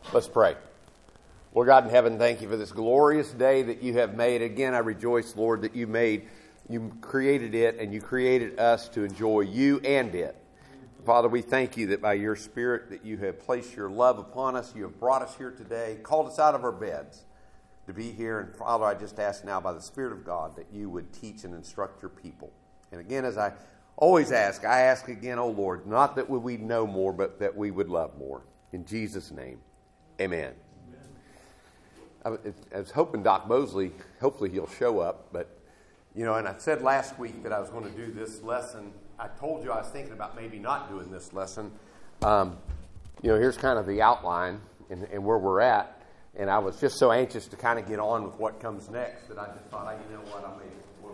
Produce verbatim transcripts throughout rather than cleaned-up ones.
Let's pray. Lord God in heaven, thank you for this glorious day that you have made. Again, I rejoice, Lord, that you made, you created it, and you created us to enjoy you and it. Father, we thank you that by your Spirit that you have placed your love upon us. You have brought us here today, called us out of our beds to be here. And Father, I just ask now by the Spirit of God that you would teach and instruct your people. And again, as I always ask, I ask again, oh Lord, not that we know more, but that we would love more. In Jesus' name, amen. amen. I was hoping Doc Mosley, hopefully he'll show up, but, you know, and I said last week that I was going to do this lesson. I told you I was thinking about maybe not doing this lesson. Um, you know, here's kind of the outline and, and where we're at, and I was just so anxious to kind of get on with what comes next that I just thought, hey, you know what, I may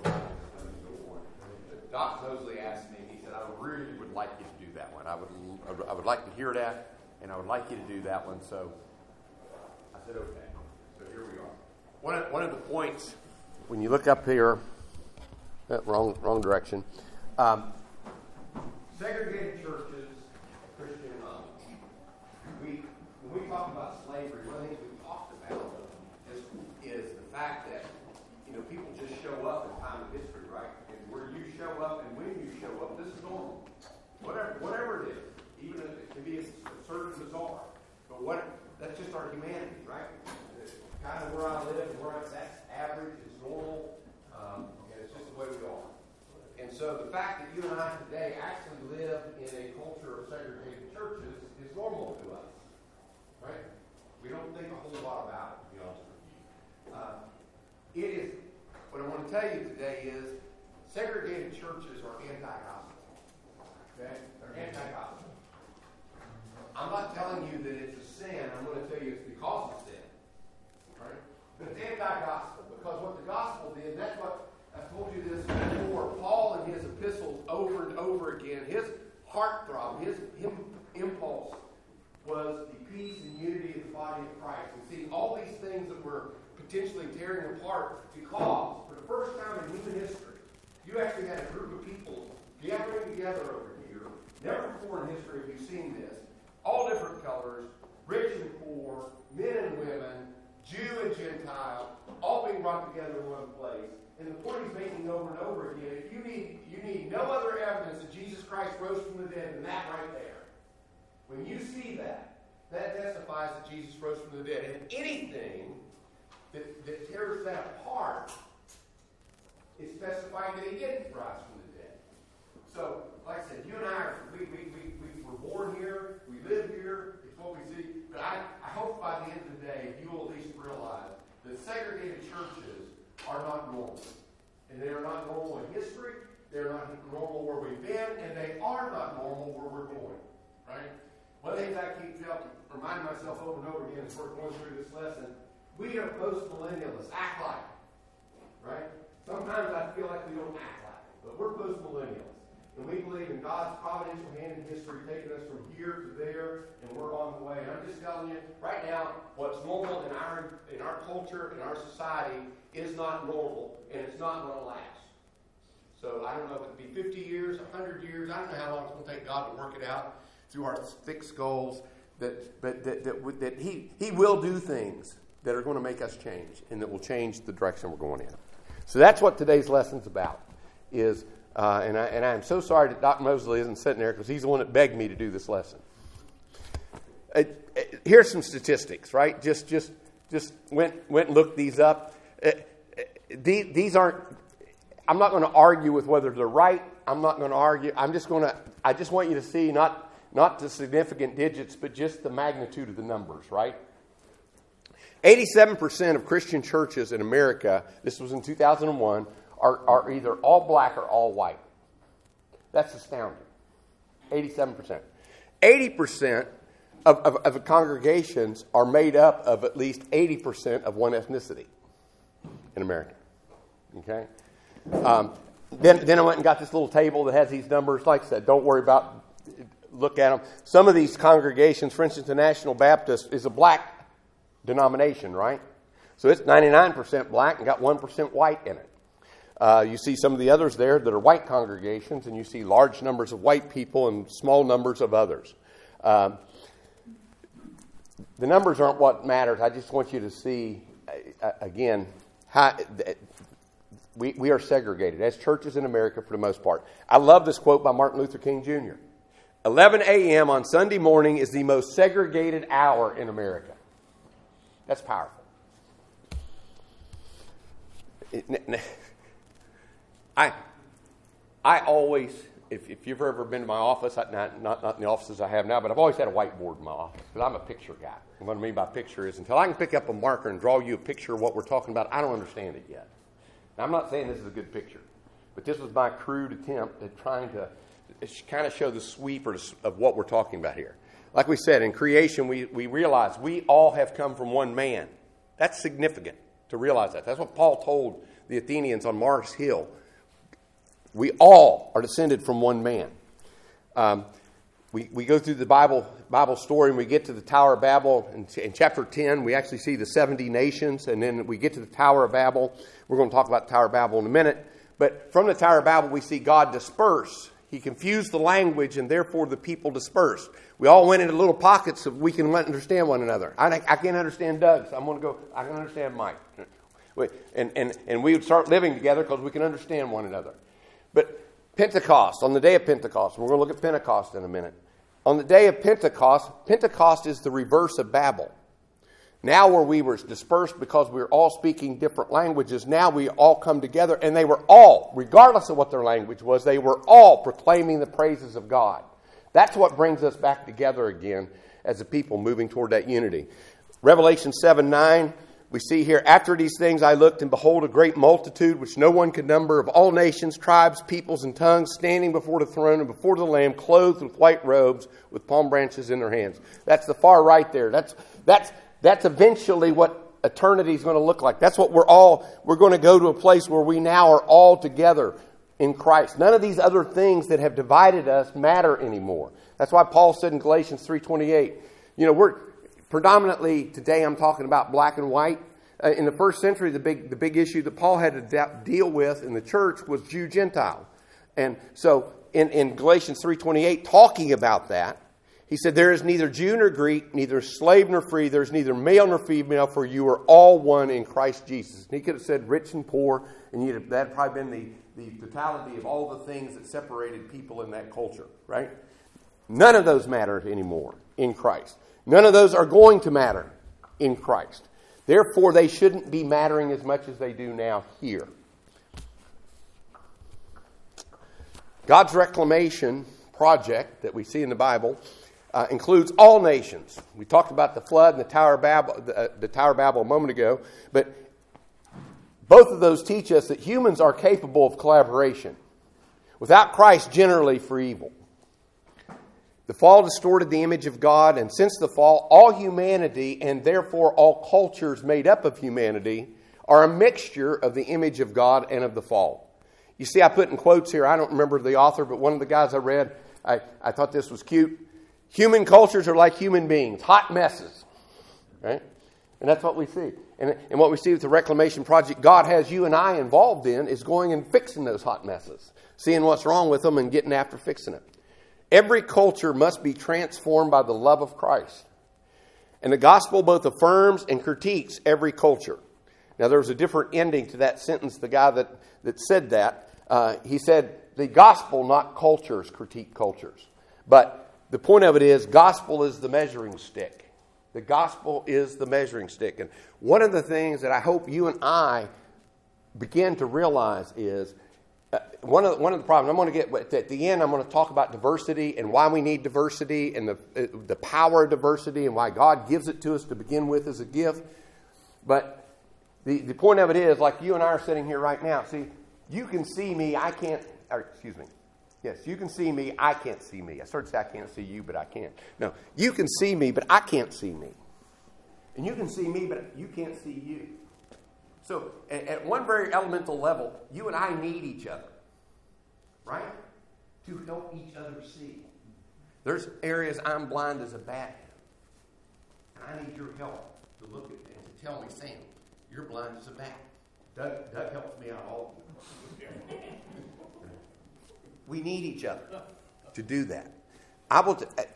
Doc Mosley asked me, he said, I really would like you to do that one. I would I would like to hear that, and I would like you to do that one. So I said, okay. So here we are. One of, one of the points, when you look up here, uh, wrong wrong direction, um, segregated churches, Christian um, we when we talk about slavery, one of the things we talked about is, is the fact that, you know, people just show up in time of history, right? Where you show up and when you show up, this is normal. Whatever, whatever it is, even if it can be as absurd and bizarre, but what that's just our humanity, right? It's kind of where I live, where I, that's average, it's normal, um, and it's just the way we are. And so the fact that you and I today actually live in a culture of segregated churches is normal to us, right? We don't think a whole lot about it, to be honest with you. Uh, it is. What I want to tell you today is, segregated churches are anti-gospel. Okay? They're anti-gospel. I'm not telling you that it's a sin. I'm going to tell you it's because of sin. Right? But it's anti-gospel because what the gospel did, and that's what I've told you this before. Paul in his epistles over and over again, his heartthrob, his him, impulse was the peace and unity of the body of Christ. And see, all these things that were potentially tearing apart because, for the first time in human history, you actually had a group of people gathering together over here. Never before in history have you seen this. All different colors, rich and poor, men and women, Jew and Gentile, all being brought together in one place. And the point he's making over and over again, if you need you need no other evidence that Jesus Christ rose from the dead than that right there. When you see that, that testifies that Jesus rose from the dead. And anything that, that tears that apart, it's specifying that he didn't rise from the dead. So, like I said, you and I, are, we, we, we, we were born here, we live here, it's what we see. But I, I hope by the end of the day, you will at least realize that segregated churches are not normal. And they are not normal in history, they're not normal where we've been, and they are not normal where we're going. Right? One of the things I keep reminding myself over and over again as we're going through this lesson, we are post-millennialists, act like it. Right? Sometimes I feel like we don't act like it, but we're post-millennials. And we believe in God's providential hand in history, taking us from here to there, and we're on the way. And I'm just telling you, right now, what's normal in our in our culture, in our society, is not normal, and it's not going to last. So I don't know if it'll be fifty years, one hundred years. I don't know how long it's going to take God to work it out through our thick skulls. That, but that, that, that he, he will do things that are going to make us change, and that will change the direction we're going in. So that's what today's lesson's about. Is uh, and I and I'm so sorry that Doctor Mosley isn't sitting there because he's the one that begged me to do this lesson. Uh, uh, here's some statistics, right? Just just just went went and looked these up. Uh, uh, these, these aren't. I'm not going to argue with whether they're right. I'm not going to argue. I'm just going to. I just want you to see not not the significant digits, but just the magnitude of the numbers, right? eighty-seven percent of Christian churches in America, this was in two thousand one, are, are either all black or all white. That's astounding. eighty-seven percent. eighty percent of, of, of the congregations are made up of at least eighty percent of one ethnicity in America. Okay? Um, then, then I went and got this little table that has these numbers. Like I said, don't worry about, look at them. Some of these congregations, for instance, the National Baptist is a black denomination, right? So it's ninety-nine percent black and got one percent white in it. Uh, you see some of the others there that are white congregations, and you see large numbers of white people and small numbers of others. Um, the numbers aren't what matters. I just want you to see, uh, again, how we, we are segregated as churches in America for the most part. I love this quote by Martin Luther King Junior eleven a.m. on Sunday morning is the most segregated hour in America. That's powerful. I I always, if, if you've ever been to my office, not, not, not in the offices I have now, but I've always had a whiteboard in my office because I'm a picture guy. And what I mean by picture is until I can pick up a marker and draw you a picture of what we're talking about, I don't understand it yet. Now, I'm not saying this is a good picture, but this was my crude attempt at trying to kind of show the sweep of what we're talking about here. Like we said, in creation, we, we realize we all have come from one man. That's significant to realize that. That's what Paul told the Athenians on Mars Hill. We all are descended from one man. Um, we, we go through the Bible Bible story and we get to the Tower of Babel. In, in chapter ten, we actually see the seventy nations. And then we get to the Tower of Babel. We're going to talk about the Tower of Babel in a minute. But from the Tower of Babel, we see God disperse. He confused the language and therefore the people dispersed. We all went into little pockets so we can understand one another. I, I can't understand Doug, so I'm going to go, I can understand Mike. And, and, and we would start living together because we can understand one another. But Pentecost, on the day of Pentecost, we're going to look at Pentecost in a minute. On the day of Pentecost, Pentecost is the reverse of Babel. Now where we were dispersed because we were all speaking different languages, now we all come together and they were all, regardless of what their language was, they were all proclaiming the praises of God. That's what brings us back together again as a people moving toward that unity. Revelation seven nine, we see here, after these things I looked, and behold, a great multitude, which no one could number, of all nations, tribes, peoples, and tongues, standing before the throne and before the Lamb, clothed with white robes, with palm branches in their hands. That's the far right there. That's that's that's eventually what eternity is going to look like. That's what we're all, we're going to go to a place where we now are all together in Christ. None of these other things that have divided us matter anymore. That's why Paul said in Galatians three twenty-eight, you know, we're predominantly today I'm talking about black and white. Uh, in the first century, the big the big issue that Paul had to de- deal with in the church was Jew-Gentile. And so in, in Galatians three twenty-eight, talking about that, he said, there is neither Jew nor Greek, neither slave nor free, there is neither male nor female, for you are all one in Christ Jesus. And he could have said rich and poor, and you'd have, that had probably been the, the totality of all the things that separated people in that culture, right? None of those matter anymore in Christ. None of those are going to matter in Christ. Therefore, they shouldn't be mattering as much as they do now here. God's reclamation project that we see in the Bible uh, includes all nations. We talked about the flood and the Tower of Babel, the, uh, the Tower of Babel a moment ago, but both of those teach us that humans are capable of collaboration. Without Christ, generally for evil. The fall distorted the image of God, and since the fall, all humanity, and therefore all cultures made up of humanity, are a mixture of the image of God and of the fall. You see, I put in quotes here, I don't remember the author, but one of the guys I read, I, I thought this was cute. Human cultures are like human beings, hot messes. Right? And that's what we see. And, and what we see with the Reclamation Project, God has you and I involved in, is going and fixing those hot messes. Seeing what's wrong with them and getting after fixing it. Every culture must be transformed by the love of Christ. And the gospel both affirms and critiques every culture. Now, there was a different ending to that sentence. The guy that, that said that, uh, he said, the gospel, not cultures, critique cultures. But the point of it is, gospel is the measuring stick. The gospel is the measuring stick. And one of the things that I hope you and I begin to realize is, Uh, one of the, one of the problems, I'm going to get, at the end, I'm going to talk about diversity and why we need diversity and the, uh, the power of diversity and why God gives it to us to begin with as a gift. But the, the point of it is, like you and I are sitting here right now, see, you can see me, I can't, or excuse me. Yes, you can see me, I can't see me. I started to say I can't see you, but I can. No, you can see me, but I can't see me. And you can see me, but you can't see you. So, at one very elemental level, you and I need each other, right? To help each other see. There's areas I'm blind as a bat in, and I need your help to look at me and to tell me, Sam, you're blind as a bat. Doug, Doug helps me out all the time. We need each other to do that. I will. T-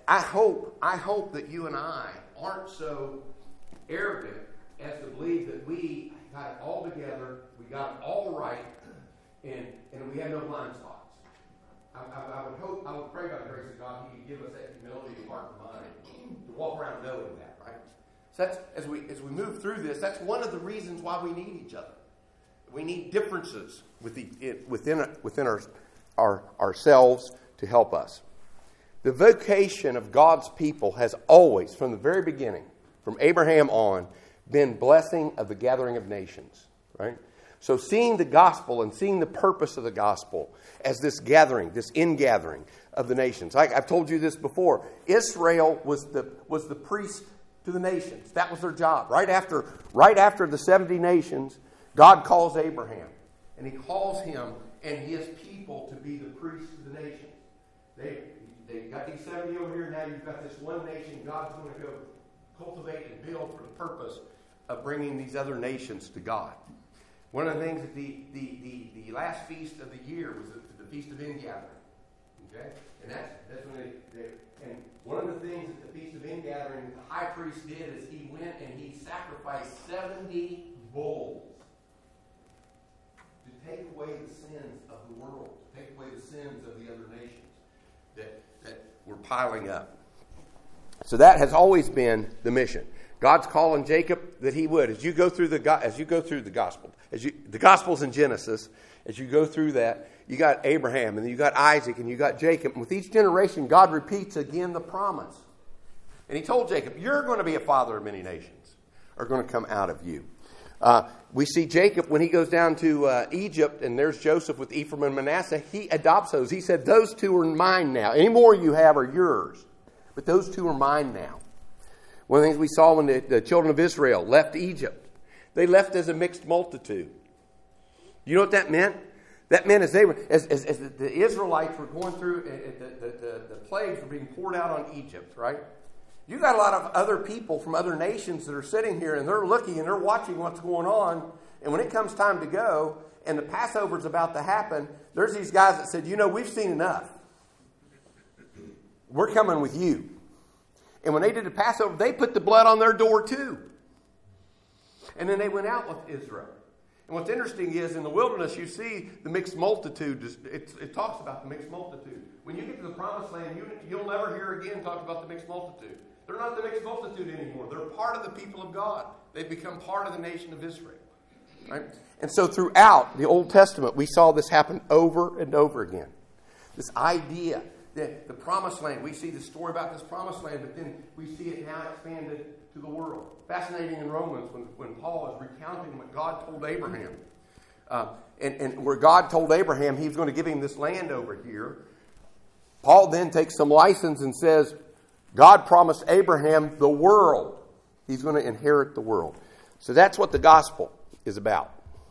I hope, I hope that you and I aren't so arrogant as to believe that we got it all together, we got it all right, and, and we have no blind spots. I, I, I would hope, I would pray by the grace of God He could give us that humility of heart and mind to walk around knowing that, right? So that's, as we as we move through this, that's one of the reasons why we need each other. We need differences within within within our, our ourselves to help us. The vocation of God's people has always, from the very beginning, from Abraham on, been blessing of the gathering of nations, right? So seeing the gospel and seeing the purpose of the gospel as this gathering, this ingathering of the nations. I, I've told you this before. Israel was the was the priest to the nations. That was their job. Right after, right after the seventy nations, God calls Abraham. And He calls him and his people to be the priests of the nations. They, they got these seventy over here. Now you've got this one nation God's going to go cultivate and build for the purpose of bringing these other nations to God. One of the things that the, the, the, the last feast of the year was the, the Feast of Ingathering. Okay? And that's, that's when they, they, and one of the things at the Feast of Ingathering that the high priest did is he went and he sacrificed seventy bulls to take away the sins of the world, to take away the sins of the other nations that, that were piling up. So that has always been the mission. God's calling Jacob that he would. As you go through the as you go through the gospel, as you the gospel's in Genesis, as you go through that, you got Abraham and then you got Isaac and you got Jacob. And with each generation, God repeats again the promise. And He told Jacob, "You're going to be a father of many nations, are going to come out of you." Uh, we see Jacob when he goes down to uh, Egypt, and there's Joseph with Ephraim and Manasseh. He adopts those. He said, "Those two are mine now. Any more you have are yours, but those two are mine now." One of the things we saw when the, the children of Israel left Egypt, they left as a mixed multitude. You know what that meant? That meant as they were, as, as, as the Israelites were going through, uh, the, the, the, the plagues were being poured out on Egypt, right? You got a lot of other people from other nations that are sitting here, and they're looking and they're watching what's going on. And when it comes time to go, and the Passover's about to happen, there's these guys that said, "You know, we've seen enough. We're coming with you." And when they did the Passover, they put the blood on their door too. And then they went out with Israel. And what's interesting is in the wilderness, you see the mixed multitude. It, it talks about the mixed multitude. When you get to the promised land, you, you'll never hear again talk about the mixed multitude. They're not the mixed multitude anymore. They're part of the people of God. They've become part of the nation of Israel. Right? And so throughout the Old Testament, we saw this happen over and over again. This idea that the promised land, we see the story about this promised land, but then we see it now expanded to the world. Fascinating in Romans when, when Paul is recounting what God told Abraham. Uh, and, and where God told Abraham he was going to give him this land over here, Paul then takes some license and says, God promised Abraham the world. He's going to inherit the world. So that's what the gospel is about.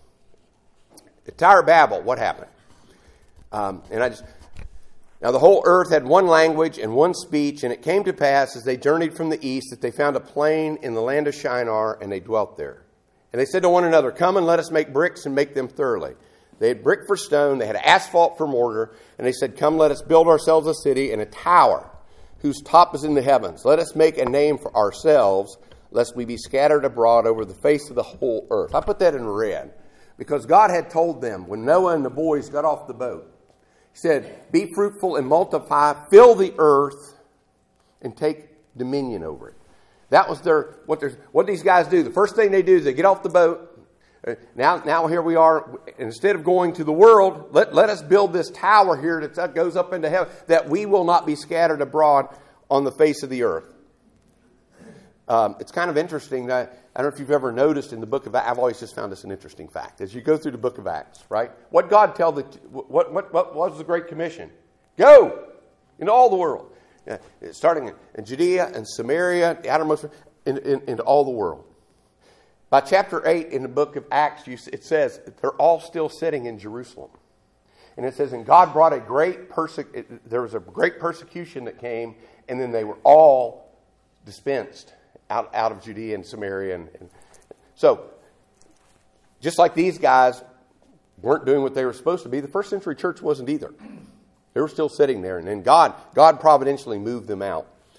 The Tower of Babel, what happened? Um, and I just... Now the whole earth had one language and one speech, and it came to pass as they journeyed from the east that they found a plain in the land of Shinar, and they dwelt there. And they said to one another, "Come and let us make bricks and make them thoroughly." They had brick for stone, they had asphalt for mortar, and they said, "Come, let us build ourselves a city and a tower whose top is in the heavens. Let us make a name for ourselves, lest we be scattered abroad over the face of the whole earth." I put that in red because God had told them when Noah and the boys got off the boat, He said, "Be fruitful and multiply, fill the earth, and take dominion over it." That was their what. Their, what these guys do. The first thing they do is they get off the boat. Now, now here we are. Instead of going to the world, let, let us build this tower here that goes up into heaven, that we will not be scattered abroad on the face of the earth. Um, it's kind of interesting that I don't know if you've ever noticed in the book of Acts. I've always just found this an interesting fact. As you go through the book of Acts, right? What God tell the what what what was the Great Commission? Go into all the world, yeah, starting in Judea and Samaria, the outermost, in, in, into all the world. By chapter eight in the book of Acts, you, it says they're all still sitting in Jerusalem, and it says, "And God brought a great perse- there was a great persecution that came, and then they were all dispensed out, out of Judea and Samaria." And, and so, just like these guys weren't doing what they were supposed to be, the first century church wasn't either. They were still sitting there, and then God, God providentially moved them out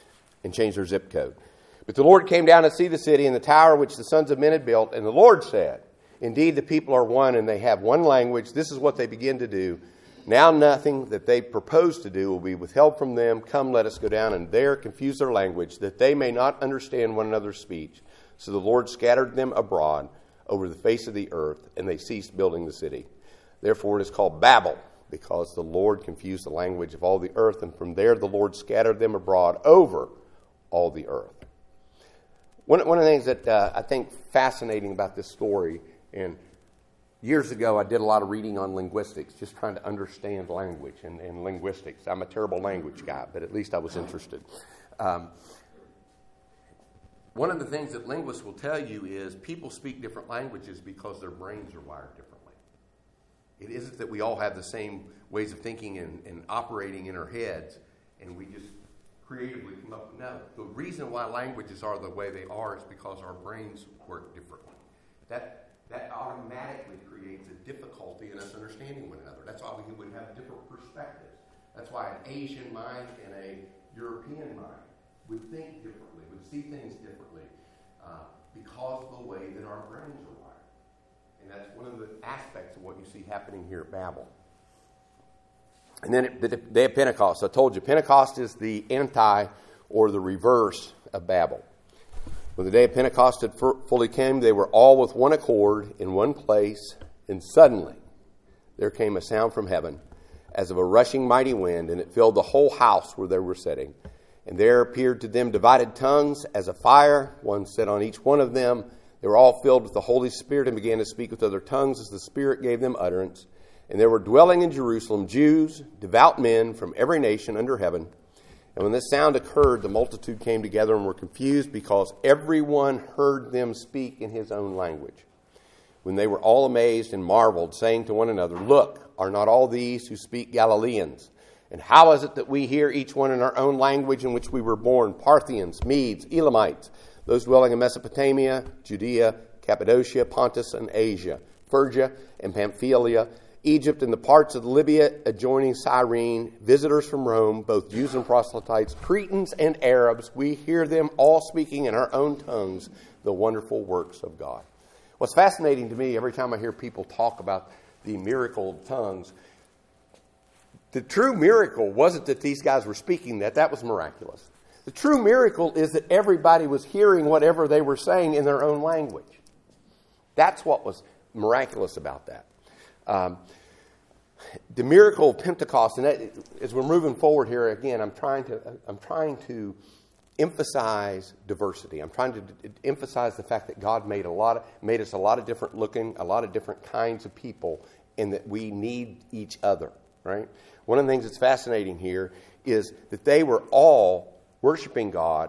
and change their zip code. But the Lord came down to see the city and the tower which the sons of men had built, and the Lord said, indeed, the people are one, and they have one language. This is what they begin to do. Now nothing that they propose to do will be withheld from them. Come, let us go down and there confuse their language, that they may not understand one another's speech. So the Lord scattered them abroad over the face of the earth, and they ceased building the city. Therefore it is called Babel, because the Lord confused the language of all the earth, and from there the Lord scattered them abroad over all the earth. One, one of the things that uh, I think fascinating about this story, and years ago I did a lot of reading on linguistics, just trying to understand language and, and linguistics. I'm a terrible language guy, but at least I was interested. Um, one of the things that linguists will tell you is people speak different languages because their brains are wired differently. It isn't that we all have the same ways of thinking and, and operating in our heads, and we just creatively come up. No, the reason why languages are the way they are is because our brains work differently. That that automatically creates a difficulty in us understanding one another. That's why we would have different perspectives. That's why an Asian mind and a European mind would think differently, would see things differently, uh, because of the way that our brains are wired. And that's one of the aspects of what you see happening here at Babel. And then it, the day of Pentecost. I told you, Pentecost is the anti or the reverse of Babel. When the day of Pentecost had fully came, they were all with one accord in one place, and suddenly there came a sound from heaven as of a rushing mighty wind, and it filled the whole house where they were sitting. And there appeared to them divided tongues as a fire. One sat on each one of them. They were all filled with the Holy Spirit and began to speak with other tongues as the Spirit gave them utterance. And there were dwelling in Jerusalem Jews, devout men from every nation under heaven. And when this sound occurred, the multitude came together and were confused because everyone heard them speak in his own language. When they were all amazed and marveled, saying to one another, Look, are not all these who speak Galileans? And how is it that we hear each one in our own language in which we were born? Parthians, Medes, Elamites, those dwelling in Mesopotamia, Judea, Cappadocia, Pontus, and Asia, Phrygia and Pamphylia, Egypt and the parts of Libya adjoining Cyrene, visitors from Rome, both Jews and proselytes, Cretans and Arabs, we hear them all speaking in our own tongues the wonderful works of God. What's fascinating to me every time I hear people talk about the miracle of tongues, the true miracle wasn't that these guys were speaking that. That was miraculous. The true miracle is that everybody was hearing whatever they were saying in their own language. That's what was miraculous about that. Um, the miracle of Pentecost, and that, as we're moving forward here again, I'm trying to I'm trying to emphasize diversity. I'm trying to d- emphasize the fact that God made a lot of, made us a lot of different looking, a lot of different kinds of people, and that we need each other. Right? One of the things that's fascinating here is that they were all worshiping God,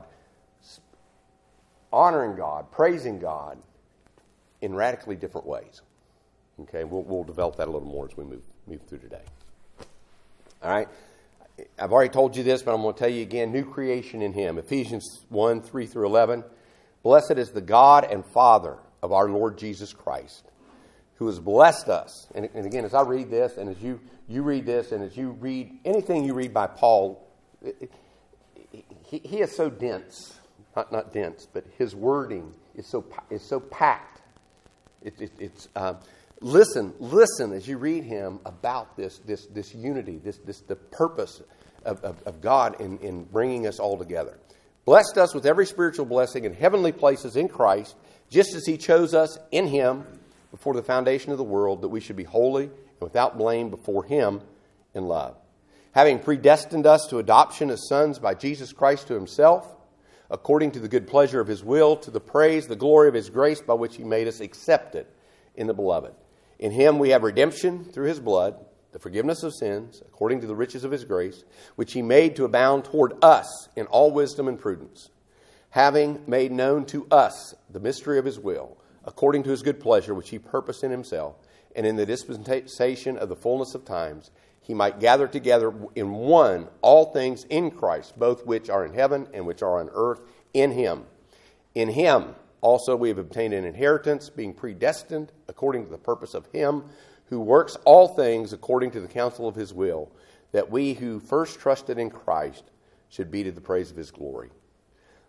honoring God, praising God in radically different ways. Okay, we'll, we'll develop that a little more as we move move through today. All right, I've already told you this, but I'm going to tell you again, new creation in Him. Ephesians one, three through eleven. Blessed is the God and Father of our Lord Jesus Christ, who has blessed us. And, and again, as I read this, and as you, you read this, and as you read anything you read by Paul, it, it, he, he is so dense, not not dense, but his wording is so is so packed. It, it, it's uh, Listen, listen as you read him about this this this unity, this this the purpose of, of, of God in, in bringing us all together. Blessed us with every spiritual blessing in heavenly places in Christ, just as He chose us in Him before the foundation of the world, that we should be holy and without blame before Him in love. Having predestined us to adoption as sons by Jesus Christ to Himself, according to the good pleasure of His will, to the praise, the glory of His grace, by which He made us accepted in the Beloved. In Him we have redemption through His blood, the forgiveness of sins, according to the riches of His grace, which He made to abound toward us in all wisdom and prudence, having made known to us the mystery of His will, according to His good pleasure, which He purposed in Himself, and in the dispensation of the fullness of times, He might gather together in one all things in Christ, both which are in heaven and which are on earth, in Him. In Him also we have obtained an inheritance, being predestined according to the purpose of Him who works all things according to the counsel of His will, that we who first trusted in Christ should be to the praise of His glory.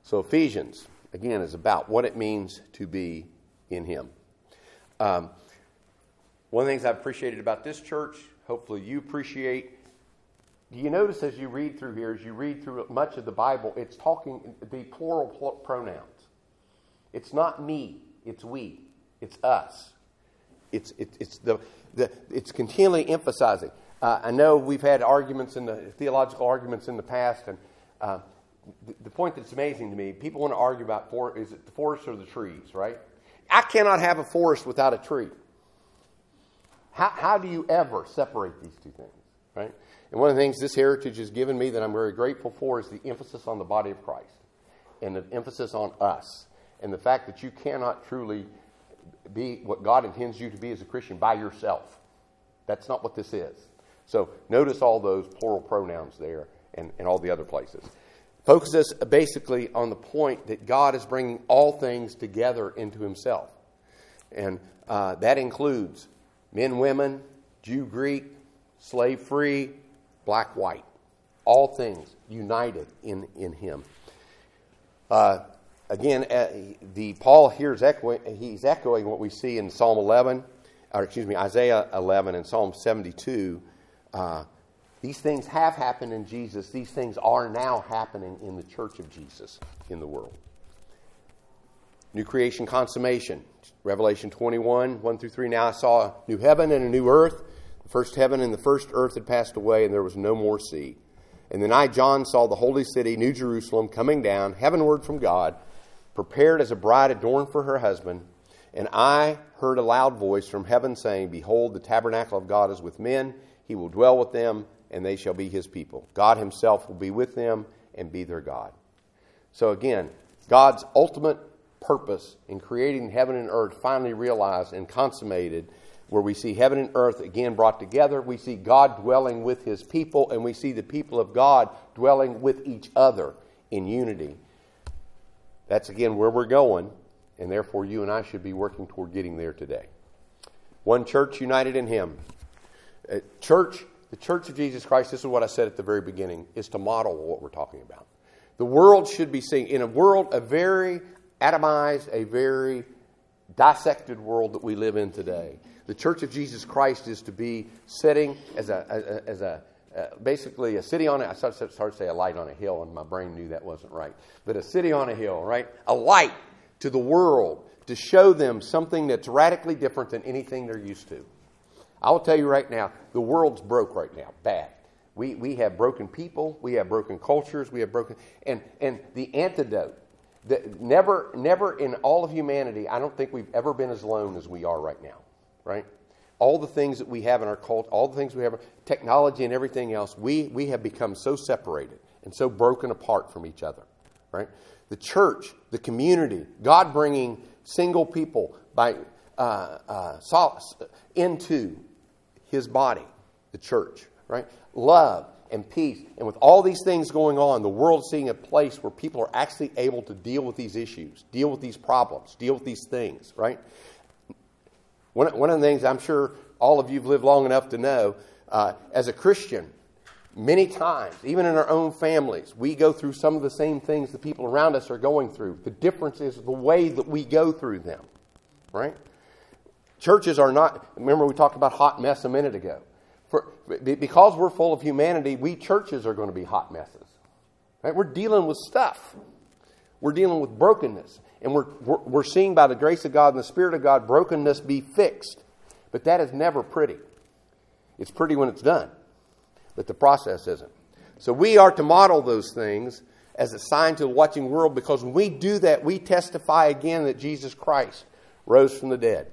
So Ephesians, again, is about what it means to be in Him. Um, one of the things I've appreciated about this church, hopefully you appreciate, do you notice as you read through here, as you read through much of the Bible, it's talking the plural pl- pronouns. It's not me, it's we, it's us. It's it, it's the, the it's continually emphasizing. Uh, I know we've had arguments in the theological arguments in the past, and uh, the, the point that's amazing to me, people want to argue about for, is it the forest or the trees, right? I cannot have a forest without a tree. How how do you ever separate these two things, right? And one of the things this heritage has given me that I'm very grateful for is the emphasis on the body of Christ and the emphasis on us and the fact that you cannot truly be what God intends you to be as a Christian by yourself. That's not what this is. So notice all those plural pronouns there and, and all the other places. Focuses basically on the point that God is bringing all things together into Himself. And uh, that includes men, women, Jew, Greek, slave free, black, white. All things united in, in Him. Uh, again, uh, the Paul here is echoing, he's echoing what we see in Psalm eleven, or excuse me, Isaiah eleven and Psalm seventy-two. Uh, these things have happened in Jesus. These things are now happening in the church of Jesus in the world. New creation consummation. Revelation twenty-one, one through three. Now I saw a new heaven and a new earth. The first heaven and the first earth had passed away, and there was no more sea. And then I, John, saw the holy city, New Jerusalem, coming down, heavenward from God, prepared as a bride adorned for her husband. And I heard a loud voice from heaven saying, Behold, the tabernacle of God is with men. He will dwell with them, and they shall be His people. God Himself will be with them and be their God. So again, God's ultimate purpose in creating heaven and earth finally realized and consummated, where we see heaven and earth again brought together. We see God dwelling with His people, and we see the people of God dwelling with each other in unity. That's again where we're going, and therefore you and I should be working toward getting there today. One church united in Him. Uh, church, the Church of Jesus Christ, this is what I said at the very beginning, is to model what we're talking about. The world should be seeing, in a world, a very atomized, a very dissected world that we live in today. The Church of Jesus Christ is to be sitting as a as a, as a uh, basically a city on a, I started, started to say a light on a hill, and my brain knew that wasn't right. But a city on a hill, right? A light to the world to show them something that's radically different than anything they're used to. I will tell you right now, the world's broke right now, bad. We we have broken people, we have broken cultures, we have broken, and and the antidote. The, never, never in all of humanity, I don't think we've ever been as alone as we are right now, right? All the things that we have in our culture, all the things we have, technology and everything else, we, we have become so separated and so broken apart from each other, right? The church, the community, God bringing single people by uh, uh, into His body, the church, right? Love and peace. And with all these things going on, the world's seeing a place where people are actually able to deal with these issues, deal with these problems, deal with these things, right? One, one of the things I'm sure all of you have lived long enough to know, uh, as a Christian, many times, even in our own families, we go through some of the same things the people around us are going through. The difference is the way that we go through them, right? Churches are not, remember we talked about hot mess a minute ago. For, because we're full of humanity, we churches are going to be hot messes. Right? We're dealing with stuff. We're dealing with brokenness. And we're, we're, we're seeing by the grace of God and the Spirit of God brokenness be fixed. But that is never pretty. It's pretty when it's done. But the process isn't. So we are to model those things as a sign to the watching world, because when we do that, we testify again that Jesus Christ rose from the dead.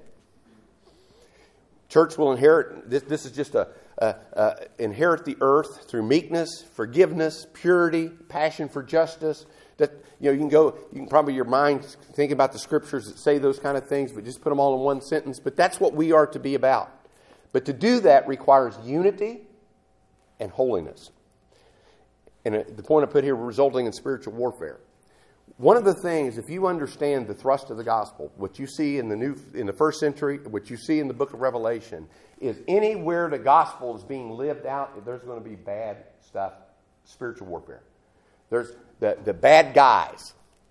Church will inherit, this, this is just a, a, a inherit the earth through meekness, forgiveness, purity, passion for justice. That, you know, you can go, you can probably your mind think about the scriptures that say those kind of things, but just put them all in one sentence. But that's what we are to be about. But to do that requires unity and holiness. And the point I put here, resulting in spiritual warfare. One of the things, if you understand the thrust of the gospel, what you see in the new, in the first century, what you see in the book of Revelation, is anywhere the gospel is being lived out, there's going to be bad stuff, spiritual warfare. There's the, the bad guys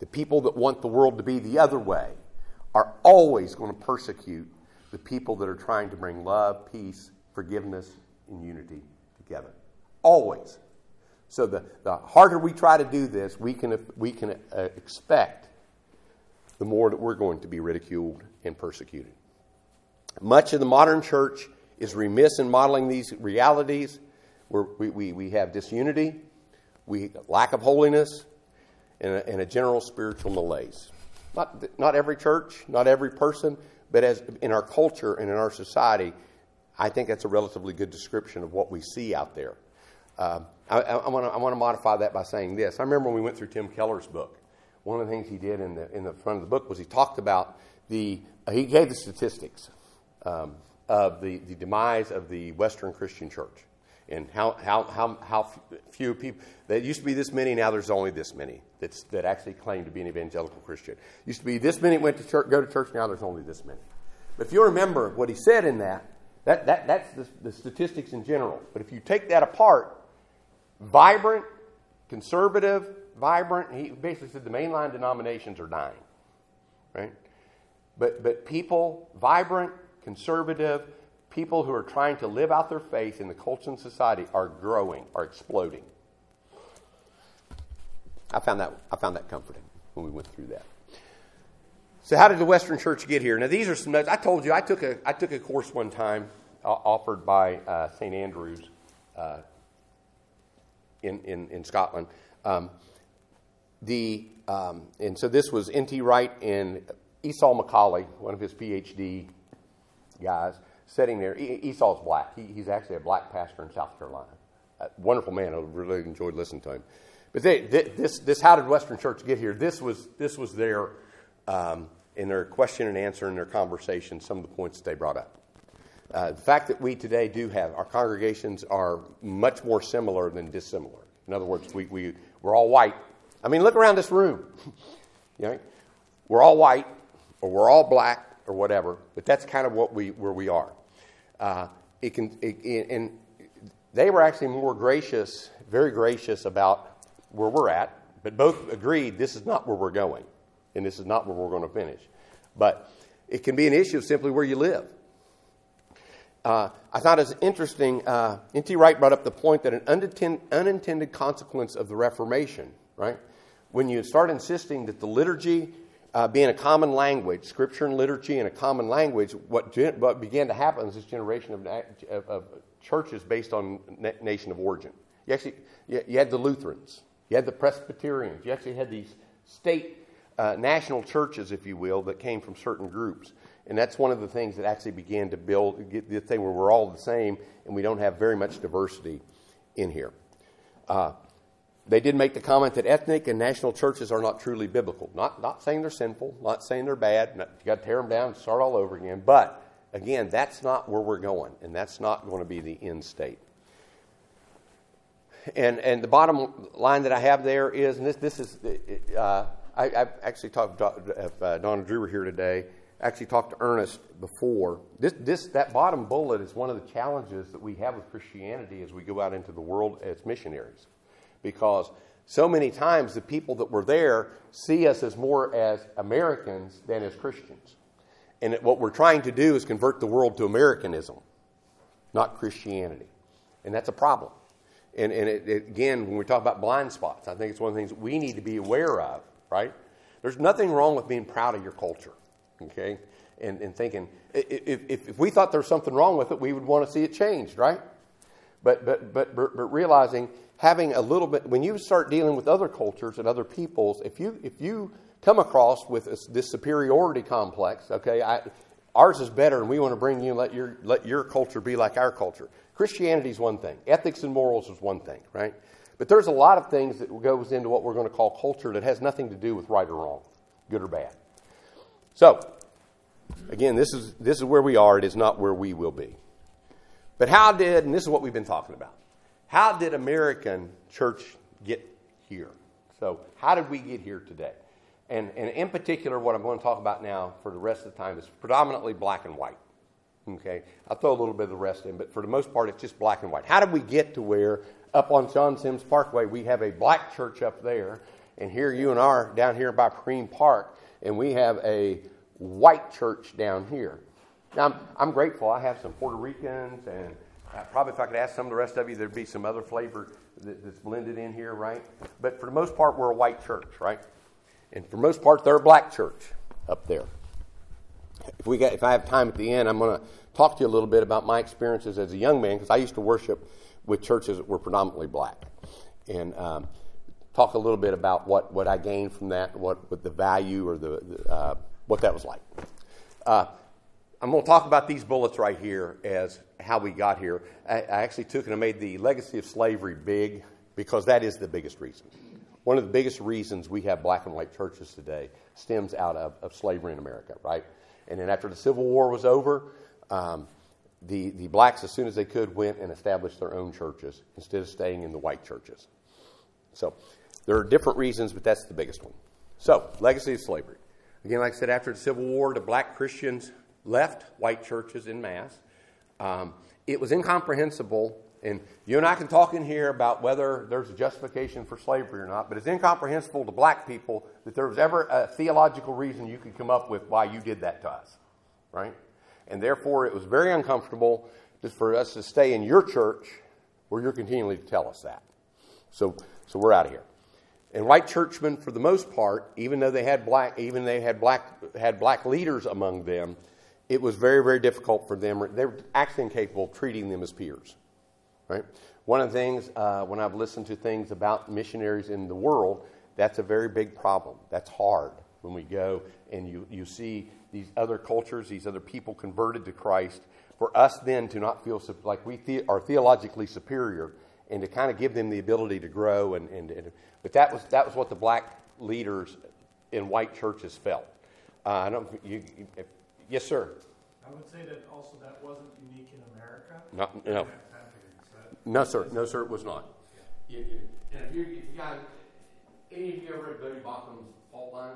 The people that want the world to be the other way are always going to persecute the people that are trying to bring love, peace, forgiveness, and unity together. Always. So the, the harder we try to do this, we can, we can uh, expect the more that we're going to be ridiculed and persecuted. Much of the modern church is remiss in modeling these realities. We're, we, we, we have disunity, we lack of holiness, and a, and a general spiritual malaise. Not, not every church, not every person, but as in our culture and in our society, I think that's a relatively good description of what we see out there. Uh, I, I want to I want to modify that by saying this. I remember when we went through Tim Keller's book. One of the things he did in the in the front of the book was he talked about the uh, he gave the statistics um, of the, the demise of the Western Christian church and how how how how few people. There used to be this many, now there's only this many that's that actually claim to be an evangelical Christian. Used to be this many went to church, go to church. Now there's only this many. But if you remember what he said in that, that that that's the, the statistics in general. But if you take that apart. Vibrant, conservative, vibrant. He basically said the mainline denominations are dying, right? But but people, vibrant, conservative, people who are trying to live out their faith in the culture and society are growing, are exploding. I found that I found that comforting when we went through that. So how did the Western Church get here? Now these are some notes. I told you I took a I took a course one time uh, offered by uh, Saint Andrews. Uh, In, in, in Scotland. Um, the um, and so this was N T Wright and Esau McCauley, one of his PhD guys, sitting there. E- Esau's black. He, he's actually a black pastor in South Carolina. A wonderful man. I really enjoyed listening to him. But they, this this how did Western Church get here? This was this was their um, in their question and answer in their conversation. Some of the points that they brought up. Uh, the fact that we today do have, our congregations are much more similar than dissimilar. In other words, we, we, we're all white. I mean, look around this room. You know, we're all white, or we're all black, or whatever, but that's kind of what we where we are. Uh, it can, it, it, and they were actually more gracious, very gracious about where we're at, but both agreed this is not where we're going, and this is not where we're going to finish. But it can be an issue of simply where you live. Uh, I thought it was interesting, uh, N T Wright brought up the point that an unintended, unintended consequence of the Reformation, right? When you start insisting that the liturgy uh, being a common language, Scripture and liturgy in a common language, what, gen- what began to happen is this generation of, of, of churches based on na- nation of origin. You actually, you, you had the Lutherans, you had the Presbyterians, you actually had these state uh, national churches, if you will, that came from certain groups. And that's one of the things that actually began to build, get the thing where we're all the same and we don't have very much diversity in here. Uh, they did make the comment that ethnic and national churches are not truly biblical. Not not saying they're sinful, not saying they're bad. Not, you got to tear them down and start all over again. But, again, that's not where we're going, and that's not going to be the end state. And and the bottom line that I have there is, and this, this is, uh, I, I've actually talked to if, uh, Donna Drew were here today, actually talked to Ernest before. This, this, that bottom bullet is one of the challenges that we have with Christianity as we go out into the world as missionaries. Because so many times the people that were there see us as more as Americans than as Christians. And what we're trying to do is convert the world to Americanism, not Christianity. And that's a problem. And, and it, it, again, when we talk about blind spots, I think it's one of the things that we need to be aware of, right? There's nothing wrong with being proud of your culture. Okay, and, and thinking, if, if, if we thought there was something wrong with it, we would want to see it changed, right? But, but but but but realizing, having a little bit, when you start dealing with other cultures and other peoples, if you if you come across with this, this superiority complex, okay, I, ours is better, and we want to bring you, let your let your culture be like our culture. Christianity is one thing, ethics and morals is one thing, right? But there's a lot of things that goes into what we're going to call culture that has nothing to do with right or wrong, good or bad. So, again, this is this is where we are. It is not where we will be. But how did, and this is what we've been talking about, how did American church get here? So, how did we get here today? And, and in particular, what I'm going to talk about now for the rest of the time is predominantly black and white. Okay? I'll throw a little bit of the rest in, but for the most part, it's just black and white. How did we get to where, up on John Sims Parkway, we have a black church up there, And here you and I are down here by Kareem Park, and we have a white church down here. Now, I'm, I'm grateful. I have some Puerto Ricans, and uh, probably if I could ask some of the rest of you, there'd be some other flavor that, that's blended in here, right? But for the most part, we're a white church, right? And for the most part, they're a black church up there. If we got, if I have time at the end, I'm going to talk to you a little bit about my experiences as a young man, because I used to worship with churches that were predominantly black, and um, talk a little bit about what, what I gained from that, what, what the value or the, the uh, what that was like. Uh, I'm going to talk about these bullets right here as how we got here. I, I actually took and I made the legacy of slavery big, because that is the biggest reason. One of the biggest reasons we have black and white churches today stems out of, of slavery in America, right? And then after the Civil War was over, um, the, the blacks, as soon as they could, went and established their own churches instead of staying in the white churches. So there are different reasons, but that's the biggest one. So, legacy of slavery. Again, like I said, after the Civil War, the black Christians left white churches en masse. Um, it was incomprehensible, and you and I can talk in here about whether there's a justification for slavery or not, but it's incomprehensible to black people that there was ever a theological reason you could come up with why you did that to us, right? And therefore, it was very uncomfortable just for us to stay in your church where you're continually to tell us that. So, so we're out of here. And white churchmen, for the most part, even though they had black, even they had black had black leaders among them, it was very, very difficult for them. They were actually incapable of treating them as peers. Right? One of the things, uh, when I've listened to things about missionaries in the world, that's a very big problem. That's hard when we go and you, you see these other cultures, these other people converted to Christ. For us then to not feel like we the, are theologically superior, and to kind of give them the ability to grow. And, and, and but that was that was what the black leaders in white churches felt. Uh, I don't. You, you, if, yes, sir. I would say that also that wasn't unique in America. No, no. No, sir. No, sir. It was not. Yeah, yeah. And if you, if you got any of you ever read Bodie Baucham's Fault Lines?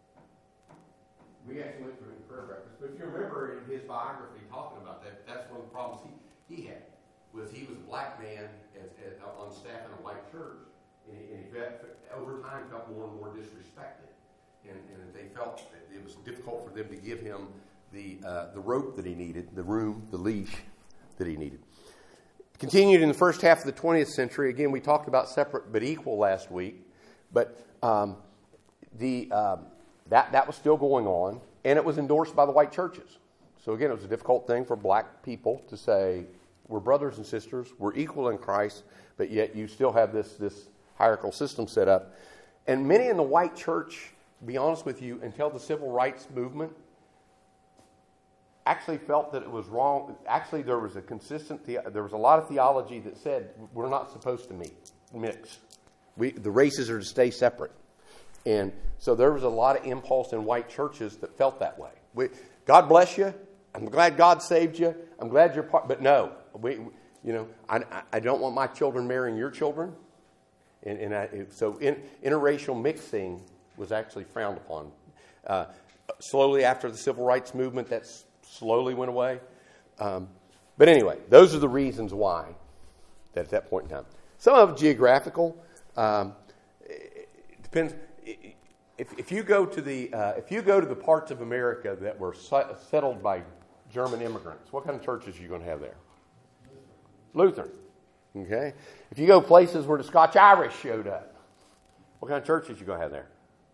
We actually went through it in prayer breakfast. But if you remember in his biography talking about that, that's one of the problems he, he had. Was he was a black man as, as, on staff in a white church, and he, and he felt, over time felt more and more disrespected, and, and they felt that it was difficult for them to give him the uh, the rope that he needed, the room, the leash that he needed. Continued in the first half of the twentieth century. Again, we talked about separate but equal last week, but um, the um, that that was still going on, and it was endorsed by the white churches. So again, it was a difficult thing for black people to say, we're brothers and sisters, we're equal in Christ, but yet you still have this, this hierarchical system set up. And many in the white church, to be honest with you, until the civil rights movement, actually felt that it was wrong. Actually, there was a consistent, the, there was a lot of theology that said we're not supposed to meet, mix. We, the races are to stay separate. And so there was a lot of impulse in white churches that felt that way. We, God bless you. I'm glad God saved you. I'm glad you're part, but no. We, you know, I, I don't want my children marrying your children, and, and I, so in, interracial mixing was actually frowned upon. Uh, slowly after the civil rights movement, that slowly went away. Um, but anyway, those are the reasons why. That at that point in time, some of it geographical. Um, it depends. If, if you go to the uh, if you go to the parts of America that were settled by German immigrants, what kind of churches are you going to have there? Lutheran. Okay? If you go places where the Scotch Irish showed up, what kind of churches are you going to have there?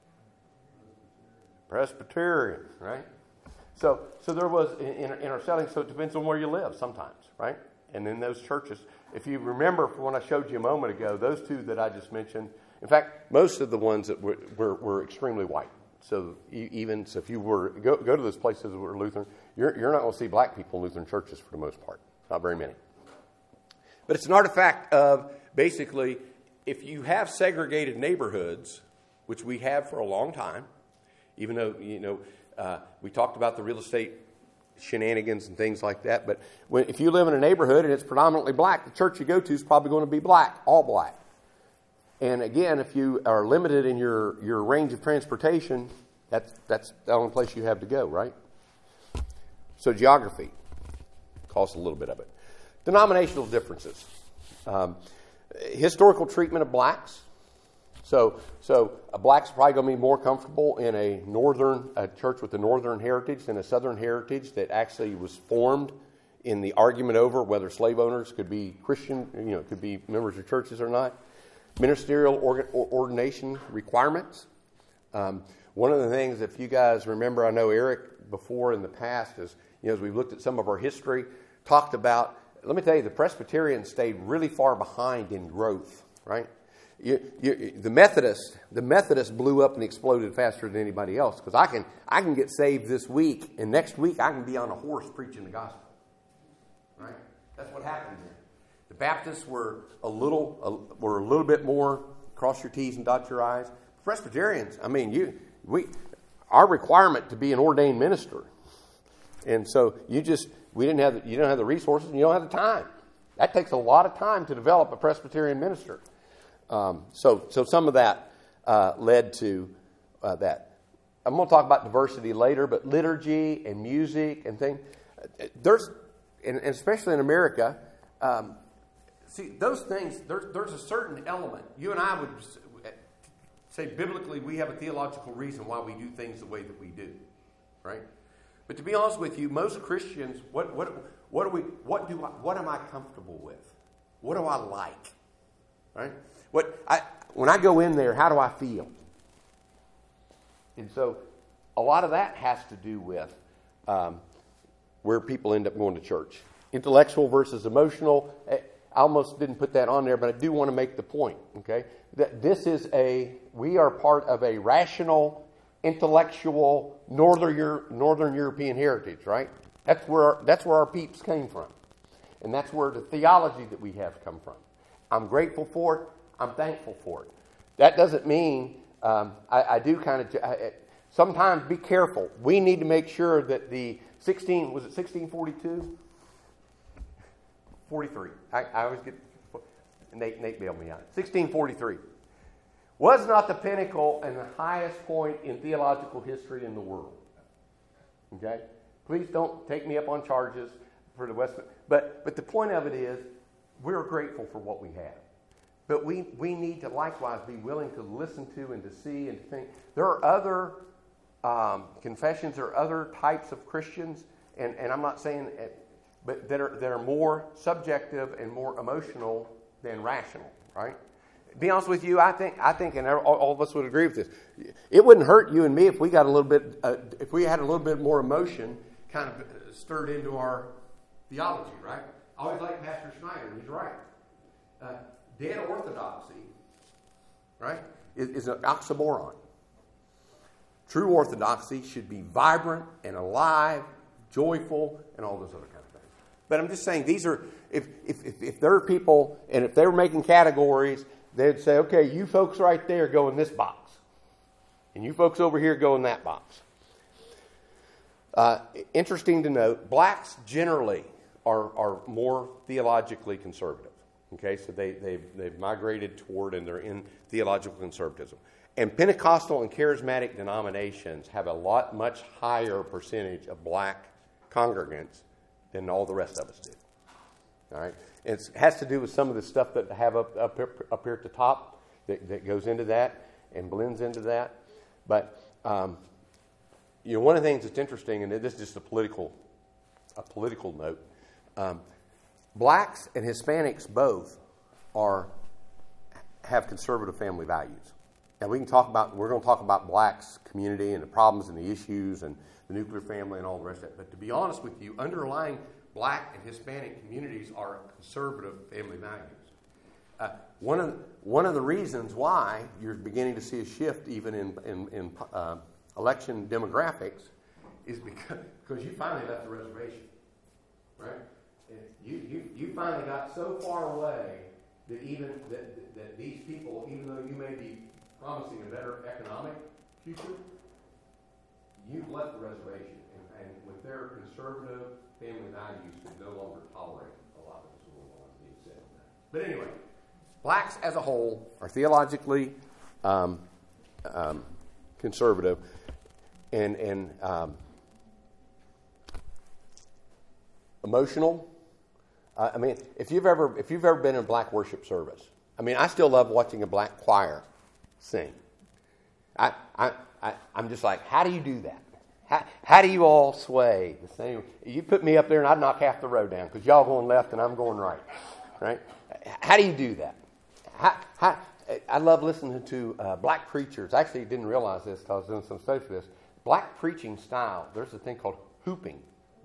Presbyterian, right? So so there was, in, in our setting, so it depends on where you live sometimes, right? And in those churches, if you remember from when I showed you a moment ago, those two that I just mentioned, in fact, most of the ones that were, were, were extremely white. So even so if you were go, go to those places that were Lutheran, you're, you're not going to see black people in Lutheran churches for the most part. Not very many. But it's an artifact of basically, if you have segregated neighborhoods, which we have for a long time, even though, you know, uh, we talked about the real estate shenanigans and things like that, but when, if you live in a neighborhood and it's predominantly black, the church you go to is probably going to be black, all black. And again, if you are limited in your, your range of transportation, that's, that's the only place you have to go, right? So geography caused a little bit of it. Denominational differences. Um, historical treatment of blacks. So, so a black's probably going to be more comfortable in a northern a church with a northern heritage than a southern heritage that actually was formed in the argument over whether slave owners could be Christian, you know, could be members of churches or not. Ministerial orga- ordination requirements. Um, one of the things, if you guys remember, I know Eric before in the past, is, you know, as we've looked at some of our history, talked about, let me tell you, the Presbyterians stayed really far behind in growth, right? You, you, the Methodists, the Methodists blew up and exploded faster than anybody else, because I can, I can get saved this week, and next week I can be on a horse preaching the gospel, right? That's what happened here. The Baptists were a little, a, were a little bit more cross your T's and dot your I's. Presbyterians, I mean, you, we, our requirement to be an ordained minister, and so you just, we didn't have, the, you don't have the resources, and you don't have the time. That takes a lot of time to develop a Presbyterian minister. Um, so, so some of that uh, led to uh, that. I'm going to talk about diversity later, but liturgy and music and things, there's, and, and especially in America, um, see, those things, there, there's a certain element. You and I would say biblically we have a theological reason why we do things the way that we do, right? But to be honest with you, most Christians, what what what do we what do I, what am I comfortable with? What do I like? Right? What I when I go in there, how do I feel? And so, a lot of that has to do with um, where people end up going to church. Intellectual versus emotional. I almost didn't put that on there, but I do want to make the point. Okay, that this is a we are part of a rational, intellectual northern Euro, northern European heritage. Right? That's where our, that's where our peeps came from, and that's where the theology that we have come from. I'm grateful for it. I'm thankful for it. That doesn't mean um, I, I do kind of. I, sometimes be careful. We need to make sure that the sixteen was it sixteen forty-two, forty-three. I, I always get Nate. Nate bailed me out. sixteen forty-three was not the pinnacle and the highest point in theological history in the world. Okay, please don't take me up on charges for the West. But but the point of it is, we're grateful for what we have. But we, we need to likewise be willing to listen to and to see and to think. There are other um, confessions or other types of Christians, and, and I'm not saying, but that are that are more subjective and more emotional than rational, right? To be honest with you, I think I think, and all, all of us would agree with this. It wouldn't hurt you and me if we got a little bit, uh, if we had a little bit more emotion, kind of stirred into our theology, right? I always like Pastor Schneider. He's right. Uh, dead orthodoxy, right, is, is an oxymoron. True orthodoxy should be vibrant and alive, joyful, and all those other kind of things. But I'm just saying, these are, if if if, if there are people, and if they were making categories, they'd say, okay, you folks right there go in this box, and you folks over here go in that box. Uh, interesting to note, blacks generally are are more theologically conservative. Okay, so they, they've, they've migrated toward and they're in theological conservatism. And Pentecostal and charismatic denominations have a lot, much higher percentage of black congregants than all the rest of us do. All right, and it has to do with some of the stuff that I have up, up, up here at the top that, that goes into that and blends into that. But, um, you know, one of the things that's interesting, and this is just a political, a political note, um, blacks and Hispanics both are have conservative family values. Now we can talk about we're going to talk about blacks community and the problems and the issues and the nuclear family and all the rest of it. But to be honest with you, underlying black and Hispanic communities are conservative family values. Uh, one of one of the reasons why you're beginning to see a shift even in in, in uh, election demographics is because because you finally left the reservation, right? You, you you finally got so far away that even that, that these people, even though you may be promising a better economic future, you've left the reservation, and, and with their conservative family values, they no longer tolerate a lot of this going on being said. But anyway, blacks as a whole are theologically um, um, conservative, and and um, emotional. Uh, I mean, if you've ever if you've ever been in a black worship service, I mean, I still love watching a black choir sing. I, I, I, I'm just like, how do you do that? How, how do you all sway the same? You put me up there and I'd knock half the road down because y'all going left and I'm going right, right? How do you do that? How, how, I love listening to uh, black preachers. I actually didn't realize this until I was doing some study for this. Black preaching style, there's a thing called whooping.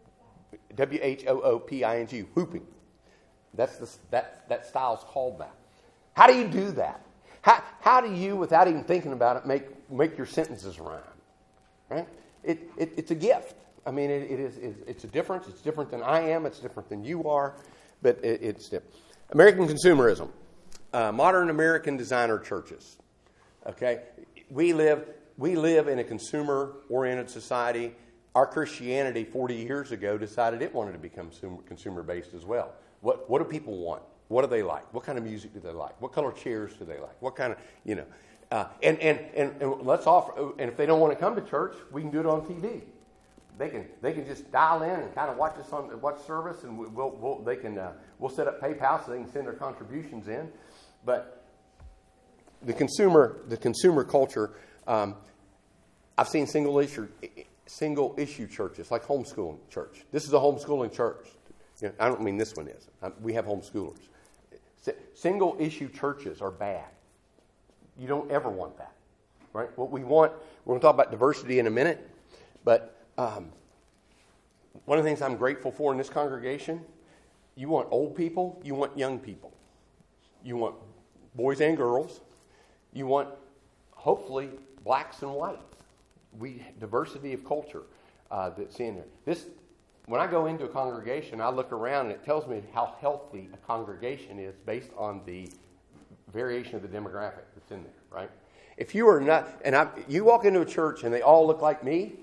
W H O O P I N G, whooping. That's the, that, that style's called that. How do you do that? How, how do you, without even thinking about it, make, make your sentences rhyme? Right? It, it, it's a gift. I mean, it, it is, it's a difference. It's different than I am. It's different than you are. But it, it's different. American consumerism. Uh, modern American designer churches. Okay? We live, we live in a consumer-oriented society. Our Christianity forty years ago decided it wanted to become consumer-based as well. What, what do people want? What do they like? What kind of music do they like? What color chairs do they like? What kind of, you know... Uh, and, and, and, and let's offer, and if they don't want to come to church, we can do it on T V. They can they can just dial in and kind of watch us on watch service, and we'll, we'll they can uh, we'll set up PayPal so they can send their contributions in. But the consumer the consumer culture, um, I've seen single issue single issue churches like homeschooling church. This is a homeschooling church. You know, I don't mean this one is. Um, we have homeschoolers. S- single issue churches are bad. You don't ever want that, right? What we want, we're going to talk about diversity in a minute, but um, one of the things I'm grateful for in this congregation, you want old people, you want young people. You want boys and girls. You want, hopefully, blacks and whites. We diversity of culture uh, that's in there. This, when I go into a congregation, I look around and it tells me how healthy a congregation is based on the variation of the demographic that's in there, right? If you are not, and I, you walk into a church and they all look like me,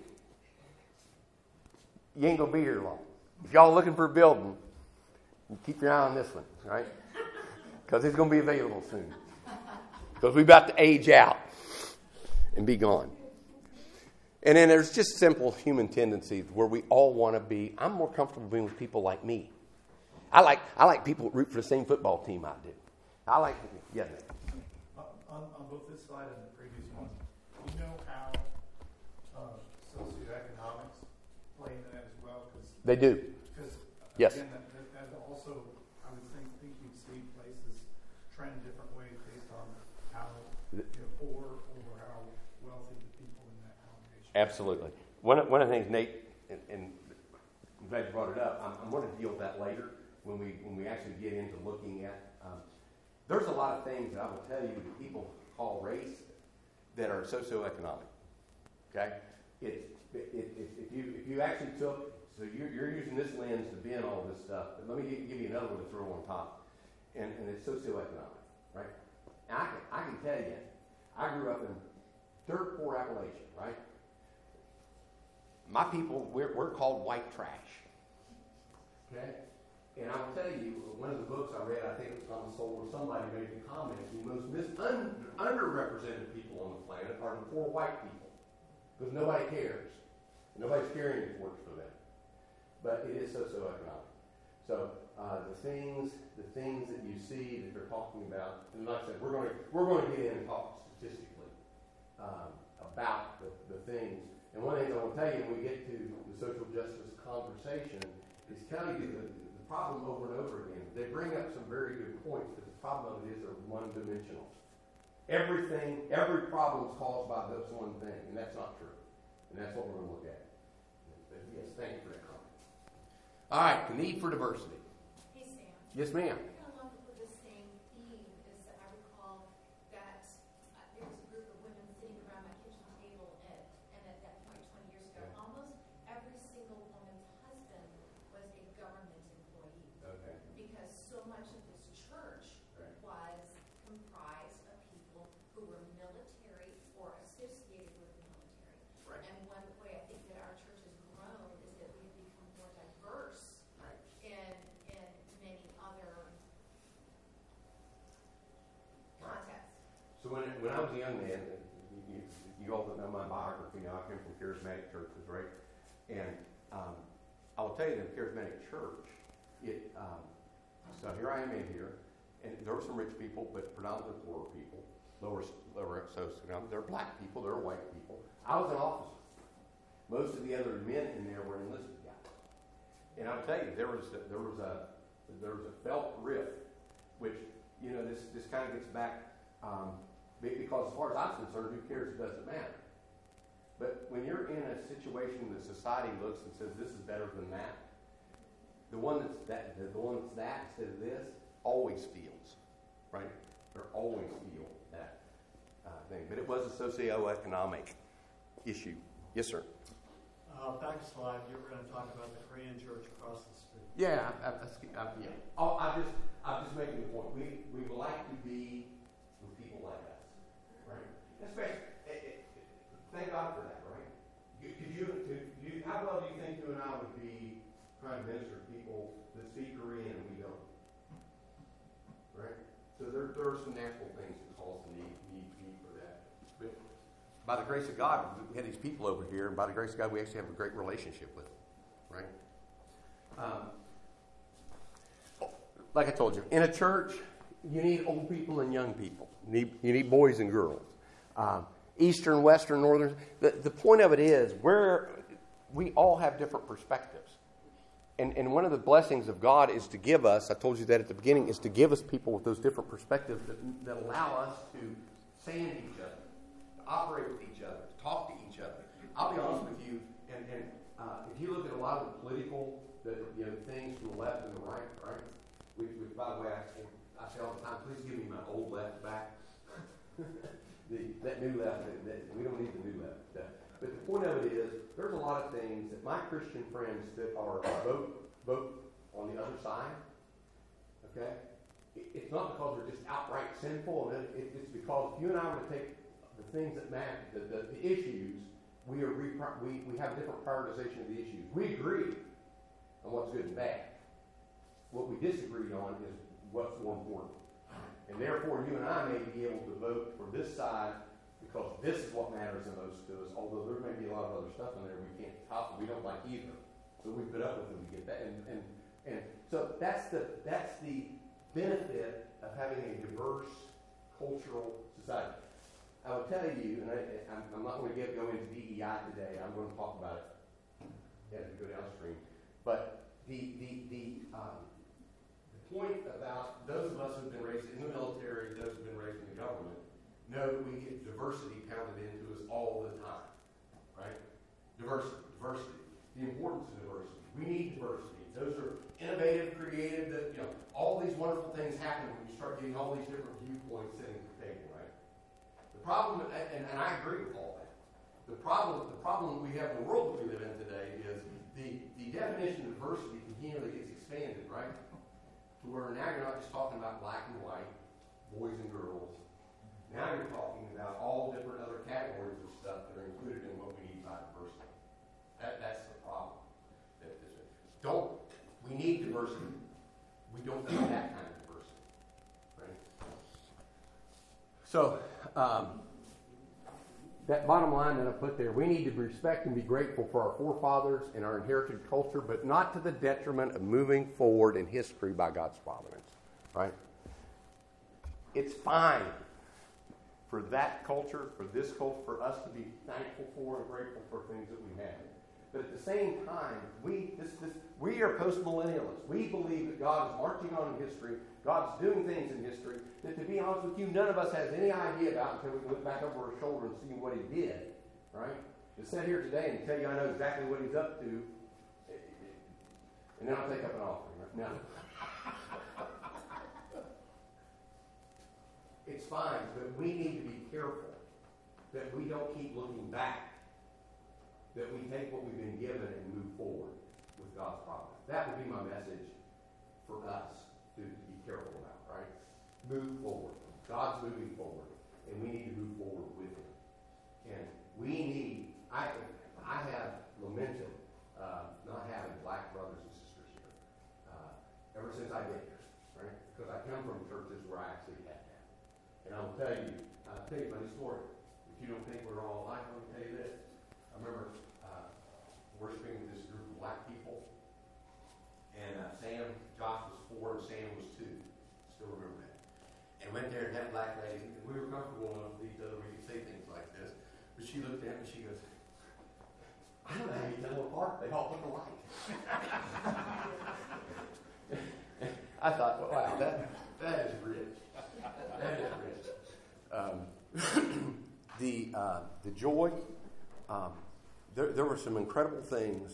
you ain't going to be here long. If y'all are looking for a building, keep your eye on this one, right? Because it's going to be available soon. Because we're about to age out and be gone. And then there's just simple human tendencies where we all want to be. I'm more comfortable being with people like me. I like I like people that root for the same football team I do. I like, yeah. Uh, on, on both this slide and the previous one, do you know how uh, socioeconomics play into that as well? Cause, they do. Because yes. Again, that, that, that also, I would think, think you'd see places trend different ways based on how you know, poor or how wealthy the people in that congregation. Absolutely. One of, one of the things, Nate, and, and I'm glad you brought it up. I'm, I'm going to deal with that later when we when we actually get into looking at. Um, There's a lot of things that I will tell you that people call race that are socioeconomic. Okay, it's it, it, it, if you if you actually took so you're, you're using this lens to bin all this stuff. But let me give, give you another one to throw on top, and, and it's socioeconomic, right? And I can I can tell you, I grew up in dirt poor Appalachia, right? My people we're we're called white trash. Okay. And I will tell you, one of the books I read, I think it was on the soul, where somebody made the comment, the most mis- un- underrepresented people on the planet are the poor white people. Because nobody cares. Nobody's carrying the torch for them. But it is socioeconomic. So uh, the things the things that you see that they're talking about, and like I said, we're going to we're going to get in and talk statistically um, about the, the things. And one of the things I want to tell you when we get to the social justice conversation is tell you that problem over and over again. They bring up some very good points, but the problem is they're one-dimensional. Everything, every problem is caused by this one thing, and that's not true. And that's what we're going to look at. Yes, thank you for that comment. All right, the need for diversity. Hey, Sam. Yes, ma'am. Along with the same theme is that I recall that uh, there was a group of women sitting around my kitchen table, at, and at that point, twenty years ago, almost every single woman's husband was a government employee. Okay. Because so much of this church Right. was comprised of people who were military or associated with the military. Right. And one way I think that our church has grown is that we've become more diverse Right. in in many other contexts. So when, when I was a young man, you, you, you all that know my biography now, I came from charismatic churches, right? And um, I will tell you that charismatic church, it, um, so here I am in here, and there were some rich people, but predominantly poor people. lower lower socioeconomic. They're black people. They're white people. I was an officer. Most of the other men in there were enlisted guys. And I'll tell you, there was a, there was a there was a felt rift, which you know this this kind of gets back um, because as far as I'm concerned, who cares? It doesn't matter. But when you're in a situation that society looks and says this is better than that, the one that's that the, the one that's that instead of this always feels, right? Or always feel that uh, thing. But it was a socioeconomic issue. Yes, sir. Uh, back slide, you were going to talk about the Korean church across the street. Yeah, I, I, I, I, yeah. Oh, I just, I'm just making the point. We we would like to be with people like us, right? Especially, it, it, thank God for that, right? Could you, could you, how well do you think you and I would be trying to minister to people that speak Korean and we don't, right? So there, there are some natural things that cause the need, need, need for that. But by the grace of God, we had these people over here, and by the grace of God, we actually have a great relationship with them, right? Um, like I told you, in a church, you need old people and young people. You need, you need boys and girls. Um, Eastern, Western, Northern. The, the point of it is, we're, we all have different perspectives. And, and one of the blessings of God is to give us, I told you that at the beginning, is to give us people with those different perspectives that, that allow us to stand each other, to operate with each other, to talk to each other. I'll be honest with you, and, and uh, if you look at a lot of the political the, you know, things from the left and the right, right? Which, which by the way, I, I say all the time, please give me my old left back. the, that new left, that, that, we don't need the new left. That, but the point of it is, there's a lot of things that my Christian friends that are vote, vote on the other side, okay? It, it's not because they're just outright sinful, and it, it's because if you and I were to take the things that matter, the, the, the issues, we, are re, we, we have a different prioritization of the issues. We agree on what's good and bad. What we disagree on is what's more important. And therefore, you and I may be able to vote for this side because this is what matters the most to us, although there may be a lot of other stuff in there we can't top, we don't like either. So we put up with it, we get that. And, and, and so that's the, that's the benefit of having a diverse cultural society. I will tell you, and I, I'm, I'm not going to get, go into D E I today, I'm going to talk about it as we go downstream. But the, the, the, um, the point about those of us who have been raised in the military, those who have been raised in the government, know that we get diversity pounded into us all the time, right? Diversity, diversity. The importance of diversity. We need diversity. Those are innovative, creative, that, you know, all these wonderful things happen when you start getting all these different viewpoints sitting at the table, right? The problem, and, and I agree with all that, the problem, the problem we have in the world that we live in today is the, the definition of diversity continually gets expanded, right? To where now you're not just talking about black and white, boys and girls. Now you're talking about all different other categories of stuff that are included in what we need by diversity. That, that's the problem. That, don't, we need diversity. We don't need that kind of diversity. Right? So, um, that bottom line that I put there, we need to respect and be grateful for our forefathers and our inherited culture, but not to the detriment of moving forward in history by God's providence. Right? It's fine for that culture, for this culture, for us to be thankful for and grateful for things that we have. But at the same time, we this, this, we are post-millennialists. We believe that God is marching on in history. God's doing things in history that, to be honest with you, none of us has any idea about until we look back over our shoulder and see what he did. Right? To sit here today and tell you I know exactly what he's up to, and then I'll take up an offering. Right? Now, it's fine, but we need to be careful that we don't keep looking back, that we take what we've been given and move forward with God's providence. That would be my message for us to, to be careful about, right? Move forward. God's moving forward, and we need to move forward with him. And we need, I, I have lamented uh, not having black brothers and sisters here uh, ever since I get here, right? Because I come from churches where I actually had that. And I will tell you, I'll tell you a funny story. If you don't think we're all alike, let me tell you this. I remember uh, worshiping with this group of black people, and uh, Sam, Josh was four, and Sam was two. Still remember that. And and went there and that black lady, and we were comfortable enough with each other, we could say things like this. But she looked at me and she goes, I don't know how you tell them apart. They all look alike. I thought, well, wow, that, that is rich. That is rich. Um, the, uh, the joy, um, there, there were some incredible things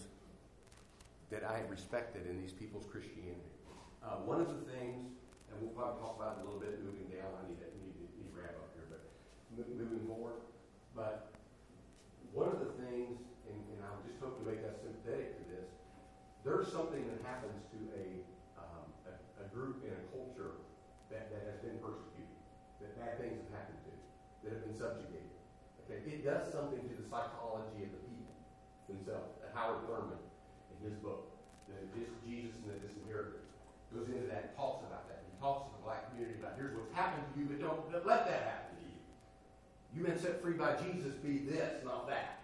that I respected in these people's Christianity. Uh, one of the things, and we'll probably talk about it a little bit moving down. I need to, need to, need to wrap up here, but moving forward. But one of the things, and, and I just hope to make us sympathetic to this, there's something that happens to a, um, a, a group in a culture that, that has been persecuted, that bad things have happened to, that have been subjugated. Okay, it does something to the psychology of the people themselves. Howard Thurman, in his book, the Jesus and the Disinherited, goes into that and talks about that. He talks to the black community about here's what's happened to you, but don't, don't let that happen to you. You've been set free by Jesus, be this, not that.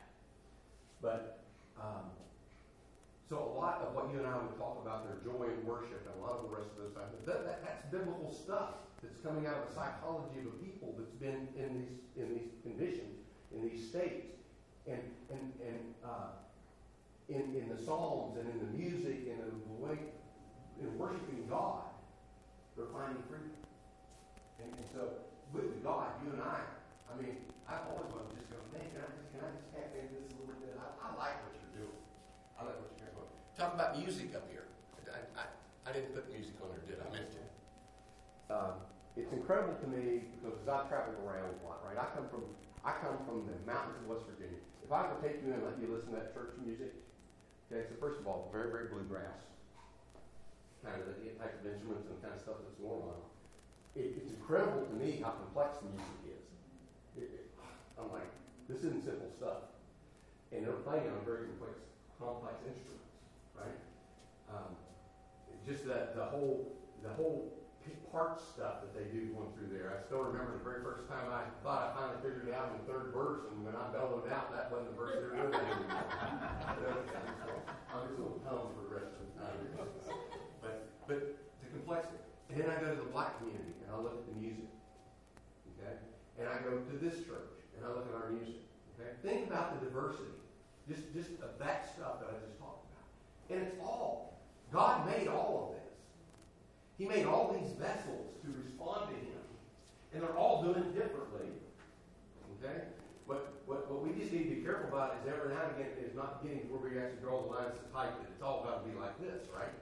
But, um, so a lot of what you and I would talk about, their joy and worship, and a lot of the rest of those things, that, that, that's biblical stuff that's coming out of the psychology of a people that's been in these in these conditions, in these states. And, and, and uh, in, in the Psalms and in the music and in the way, in worshiping God, they're finding freedom. And, and so, with God, you and I, I mean, I always want to just go, man, can I just, can I just tap into this a little bit? I, I like what you're doing. I like what you're doing. Talk about music up here. I, I, I didn't put music on there, did I? I meant to. Um, it's incredible to me because as I travel around a lot, right? I come from I come from the mountains of West Virginia. If I were to take you in and let you listen to that church music, okay, so first of all, very, very bluegrass, kind of the type of instruments and the kind of stuff that's going on. It, it's incredible to me how complex the music is. It, it, I'm like, this isn't simple stuff. And they're playing on very complex, complex instruments, right? Um, just the, the whole, the whole part stuff that they do going through there. I still remember the very first time I thought I finally figured it out in the third verse, and when I bellowed out, that wasn't the verse they were doing anymore. I'm just going to hum for the rest of the time. But, but the complexity. And then I go to the black community, and I look at the music. Okay? And I go to this church, and I look at our music. Okay? Think about the diversity, just, just of that stuff that I just talked about. And it's all, God made all of this. He made all these vessels to respond to Him. And they're all doing it differently. Okay? What, what, what we just need to be careful about is every now and again is not getting to where we actually draw the lines so tight that it's all got to be like this, right?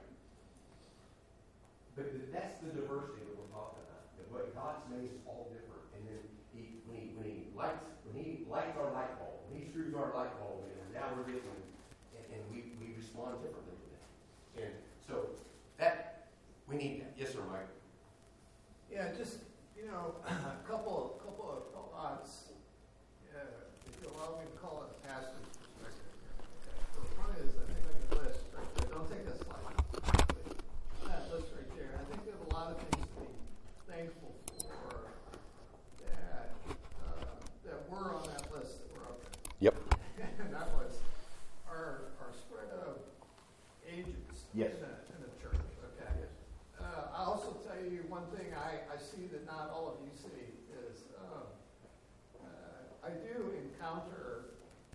But that's the diversity that we're talking about. That what God's made is all different. And then he, when, he, when He lights when He lights our light bulb, when He screws our light bulb in, and now we're getting, and, and we, we respond differently to that. And so that we need that. Yes, sir, Mike. Yeah, just, you know, a couple, couple of thoughts, uh, if you allow me to call it a pastor's perspective. So one is, I think on your list right there, don't take this slide. That list right there, I think we have a lot of things to be thankful for that, uh, that were on that list that were up there. Yep. And that was our, our spread of ages Yes. in, a, in the church. Okay. Yes. Uh, I also tell you one thing I, I see that not all of you see is uh, uh, I do encounter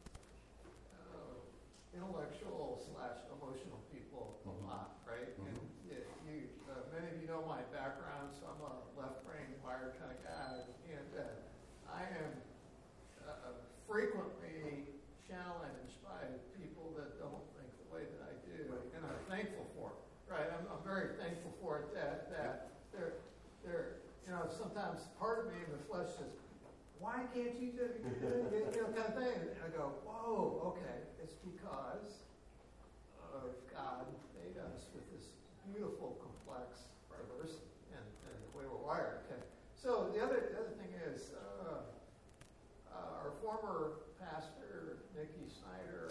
uh, intellectual slash emotional people a Mhm. lot, right? Mhm. And you, you uh, many of you know my background, so I'm a left-brain wired kind of guy, and uh, I am uh, frequently challenged by people that don't think the way that I do, and I'm thankful for it. Right, I'm, I'm very thankful for it that that they're they're you know sometimes part of me in the flesh says, why can't you do you know kind of thing? And I go, whoa, okay, it's because of God made us with this beautiful, complex diversity and, and the way we're wired. Okay, so the other the other thing is uh, uh, our former pastor Nicky Snyder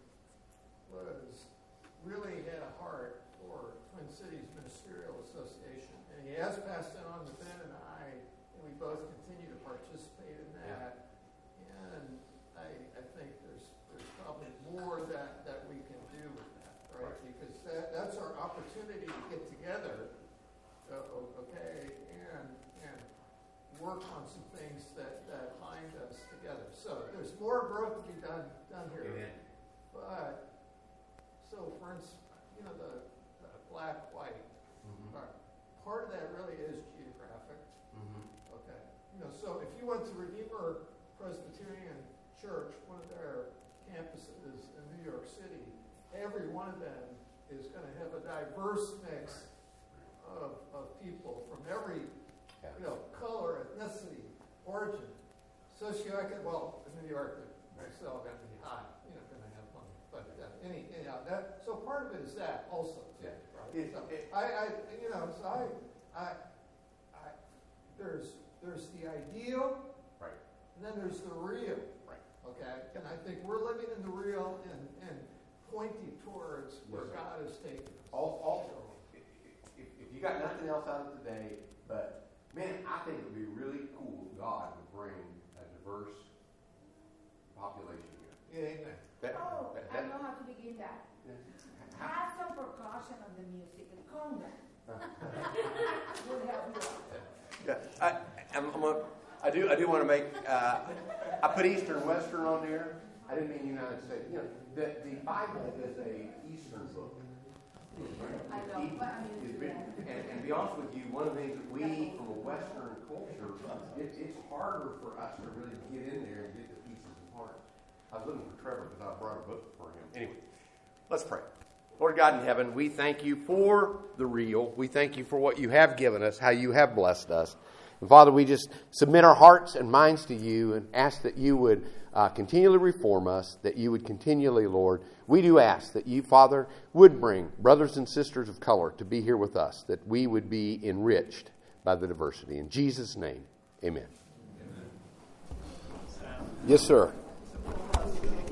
was really had a heart for Twin Cities Ministerial Association. And he has passed it on to Ben and I, and we both continue to participate in that. Yeah. And I, I think there's there's probably more that, that we can do with that, right? right. Because that, that's our opportunity to get together, uh, okay, and and work on some things that, that bind us together. So there's more growth to be done done here. Amen. But so for instance, you know the, the black white Mm-hmm. part, part of that really is geographic. Mm-hmm. Okay. You know, so if you went to Redeemer Presbyterian Church, one of their campuses in New York City, every one of them is going to have a diverse mix of, of people from every, you know, color, ethnicity, origin, socioeconomic. Well, in New York, they're still going to be high. You know, going to have money, but uh, any, anyhow, that. So part of it is that also. Yeah. Right. It- So it- I, I, you know, so I, I, I, there's, there's the ideal. Right. And then there's the real. Right. Okay? And I think we're living in the real and, and pointing towards where Yes, sir. God is taking us. Also, if, if, if you got nothing else out of today, but man, I think it would be really cool if God would bring a diverse population here. Yeah, amen. That, Oh, that, I that, know how to begin that. how- Have some percussion of the music, a conga. Would help you out. Yeah, I, I'm, I'm a, I do. I do want to make. Uh, I put Eastern Western on there. I didn't mean United States. You know, the, the Bible is a Eastern book. I know, but I mean, It's written- And, and to be honest with you, one of the things that we, from a Western culture, it, it's harder for us to really get in there and get the pieces and parts. I was looking for Trevor because I brought a book for him. Anyway, let's pray. Lord God in heaven, we thank you for the real. We thank you for what you have given us, how you have blessed us. And Father, we just submit our hearts and minds to you and ask that you would uh, continually reform us, that you would continually, Lord, we do ask that you, Father, would bring brothers and sisters of color to be here with us, that we would be enriched by the diversity. In Jesus' name, amen. Amen. Yes, sir.